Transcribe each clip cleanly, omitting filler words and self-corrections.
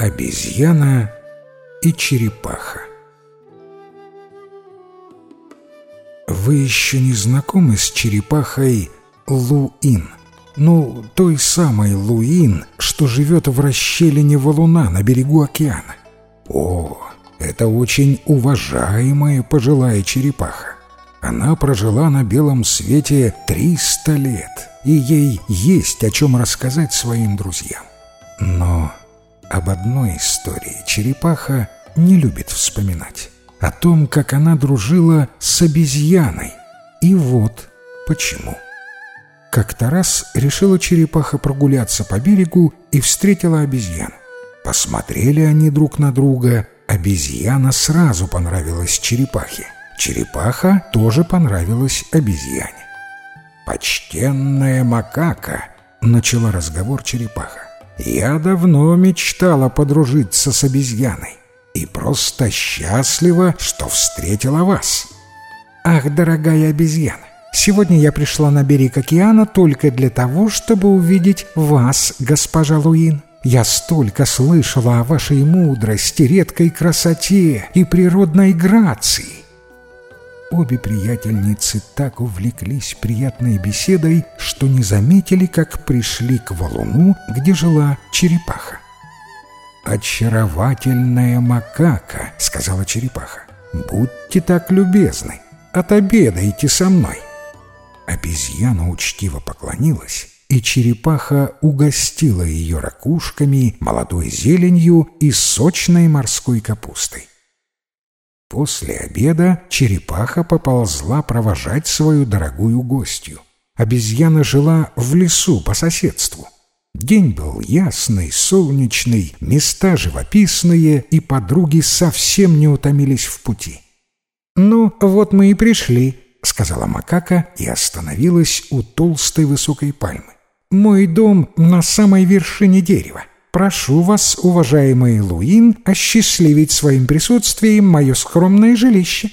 Обезьяна и черепаха. Вы еще не знакомы с черепахой Лу-Ин? Ну, той самой Лу-Ин, что живет в расщелине валуна на берегу океана. О, это очень уважаемая пожилая черепаха. Она прожила на белом свете 300 лет, и ей есть о чем рассказать своим друзьям. Но об одной истории черепаха не любит вспоминать. О том, как она дружила с обезьяной. И вот почему. Как-то раз решила черепаха прогуляться по берегу и встретила обезьяну. Посмотрели они друг на друга. Обезьяна сразу понравилась черепахе. Черепаха тоже понравилась обезьяне. «Почтенная макака», — начала разговор черепаха, — «я давно мечтала подружиться с обезьяной и просто счастлива, что встретила вас». «Ах, дорогая обезьяна, сегодня я пришла на берег океана только для того, чтобы увидеть вас, госпожа Лу-Ин. Я столько слышала о вашей мудрости, редкой красоте и природной грации». Обе приятельницы так увлеклись приятной беседой, что не заметили, как пришли к валуну, где жила черепаха. «Очаровательная макака», — сказала черепаха, — «будьте так любезны, отобедайте со мной». Обезьяна учтиво поклонилась, и черепаха угостила ее ракушками, молодой зеленью и сочной морской капустой. После обеда черепаха поползла провожать свою дорогую гостью. Обезьяна жила в лесу по соседству. День был ясный, солнечный, места живописные, и подруги совсем не утомились в пути. «Ну, вот мы и пришли», — сказала макака и остановилась у толстой высокой пальмы. «Мой дом на самой вершине дерева. Прошу вас, уважаемый Лу-Ин, осчастливить своим присутствием мое скромное жилище».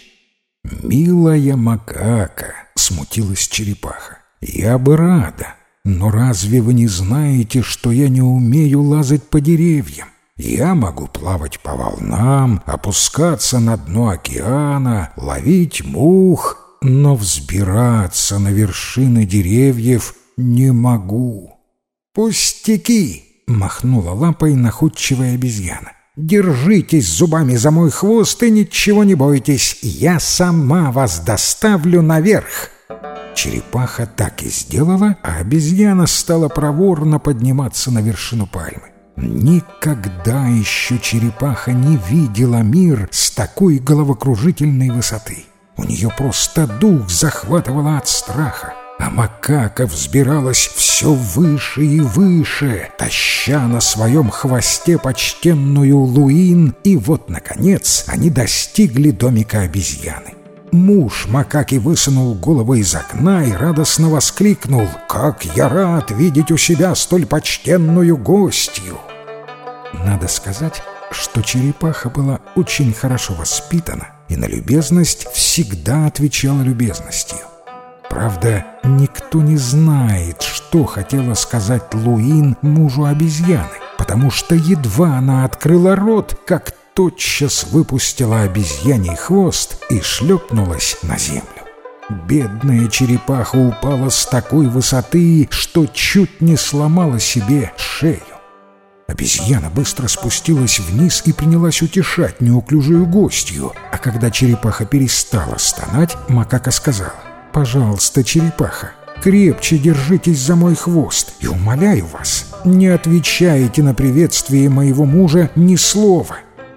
«Милая макака», — смутилась черепаха, — «я бы рада, но разве вы не знаете, что я не умею лазать по деревьям? Я могу плавать по волнам, опускаться на дно океана, ловить мух, но взбираться на вершины деревьев не могу». «Пустяки!» — махнула лапой находчивая обезьяна. «Держитесь зубами за мой хвост и ничего не бойтесь, я сама вас доставлю наверх». Черепаха так и сделала, а обезьяна стала проворно подниматься на вершину пальмы. Никогда еще черепаха не видела мир с такой головокружительной высоты. У нее просто дух захватывало от страха. А макака взбиралась все выше и выше, таща на своем хвосте почтенную Лу-Ин, и вот, наконец, они достигли домика обезьяны. Муж макаки высунул голову из окна и радостно воскликнул: «Как я рад видеть у себя столь почтенную гостью!» Надо сказать, что черепаха была очень хорошо воспитана и на любезность всегда отвечала любезностью. Правда, никто не знает, что хотела сказать Лу-Ин мужу обезьяны, потому что едва она открыла рот, как тотчас выпустила обезьяний хвост и шлепнулась на землю. Бедная черепаха упала с такой высоты, что чуть не сломала себе шею. Обезьяна быстро спустилась вниз и принялась утешать неуклюжую гостью, а когда черепаха перестала стонать, макака сказала: «Пожалуйста, черепаха, крепче держитесь за мой хвост и умоляю вас, не отвечайте на приветствие моего мужа ни слова».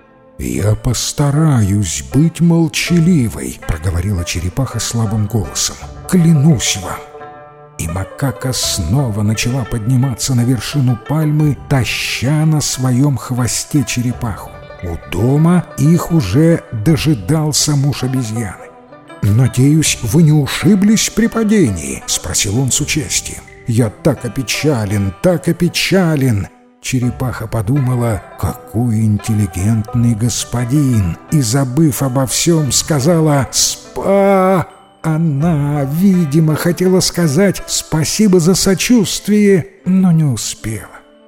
«Я постараюсь быть молчаливой», — проговорила черепаха слабым голосом. «Клянусь вам». И макака снова начала подниматься на вершину пальмы, таща на своем хвосте черепаху. У дома их уже дожидался муж обезьяны. «Надеюсь, вы не ушиблись при падении?» — спросил он с участием. «Я так опечален, так опечален!» Черепаха подумала: какой интеллигентный господин, и, забыв обо всем, сказала «Спа!». Она, видимо, хотела сказать «спасибо за сочувствие», но не успела,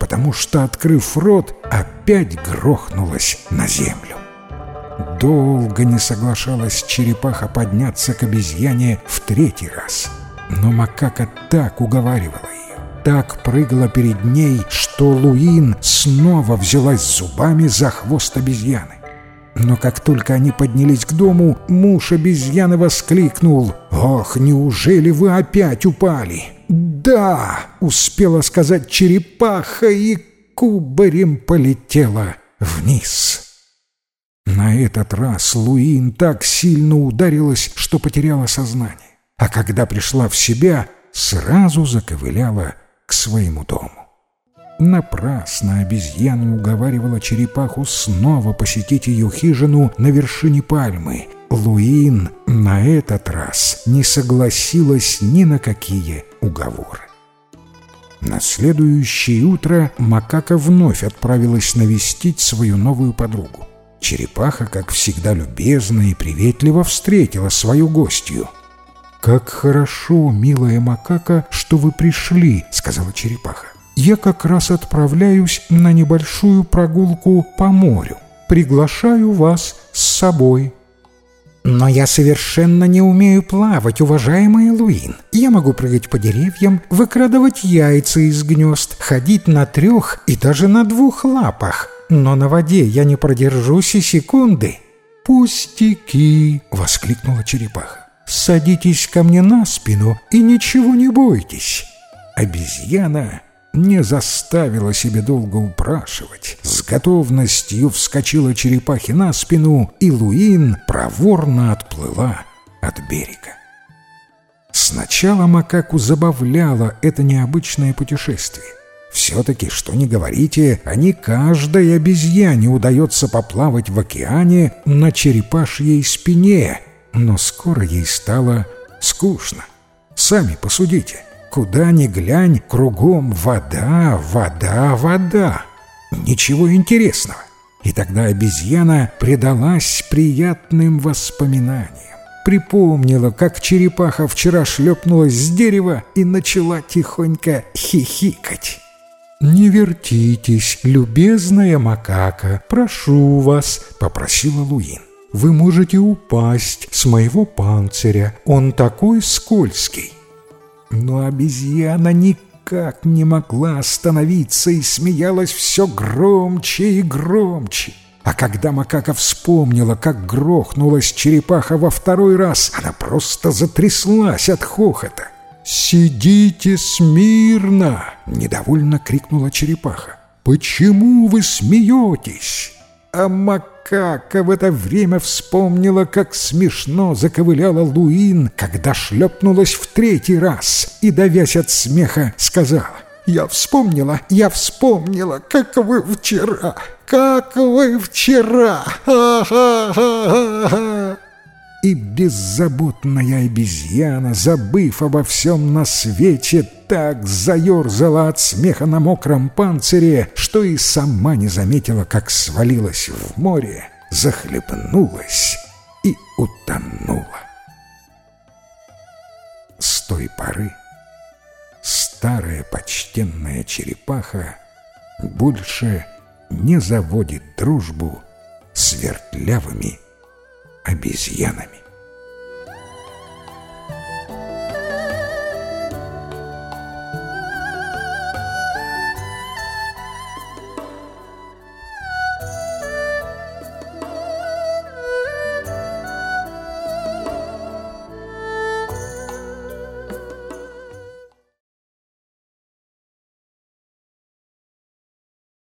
потому что, открыв рот, опять грохнулась на землю. Долго не соглашалась черепаха подняться к обезьяне в третий раз, но макака так уговаривала ее, так прыгала перед ней, что Луин снова взялась зубами за хвост обезьяны. Но как только они поднялись к дому, муж обезьяны воскликнул: «Ох, неужели вы опять упали?» «Да!» — успела сказать черепаха и кубарем полетела вниз. На этот раз Луин так сильно ударилась, что потеряла сознание, а когда пришла в себя, сразу заковыляла к своему дому. Напрасно обезьяна уговаривала черепаху снова посетить ее хижину на вершине пальмы. Луин на этот раз не согласилась ни на какие уговоры. На следующее утро макака вновь отправилась навестить свою новую подругу. Черепаха, как всегда, любезно и приветливо встретила свою гостью. «Как хорошо, милая макака, что вы пришли», — сказала черепаха. «Я как раз отправляюсь на небольшую прогулку по морю. Приглашаю вас с собой». «Но я совершенно не умею плавать, уважаемая Луин. Я могу прыгать по деревьям, выкрадывать яйца из гнезд, ходить на 3 и даже на 2 лапах. Но на воде я не продержусь и секунды». «Пустяки!» — воскликнула черепаха. «Садитесь ко мне на спину и ничего не бойтесь». Обезьяна не заставила себе долго упрашивать. С готовностью вскочила черепахе на спину, и Луин проворно отплыла от берега. Сначала макаку забавляло это необычное путешествие. Все-таки, что ни говорите, а не каждой обезьяне удается поплавать в океане на черепашьей спине, но скоро ей стало скучно. Сами посудите. Куда ни глянь, кругом вода, вода, вода. Ничего интересного. И тогда обезьяна предалась приятным воспоминаниям. Припомнила, как черепаха вчера шлепнулась с дерева и начала тихонько хихикать. «Не вертитесь, любезная макака, прошу вас», — попросила Луин. «Вы можете упасть с моего панциря, он такой скользкий». Но обезьяна никак не могла остановиться и смеялась все громче и громче. А когда макака вспомнила, как грохнулась черепаха во 2-й раз, она просто затряслась от хохота. «Сидите смирно!» — недовольно крикнула черепаха. «Почему вы смеетесь?» А макака в это время вспомнила, как смешно заковыляла Луин, когда шлепнулась в 3-й раз, и, давясь от смеха, сказала: я вспомнила, как вы вчера, ха-ха-ха-ха!» И беззаботная обезьяна, забыв обо всем на свете, так заерзала от смеха на мокром панцире, что и сама не заметила, как свалилась в море, захлебнулась и утонула. С той поры старая почтенная черепаха больше не заводит дружбу с вертлявыми обезьянами.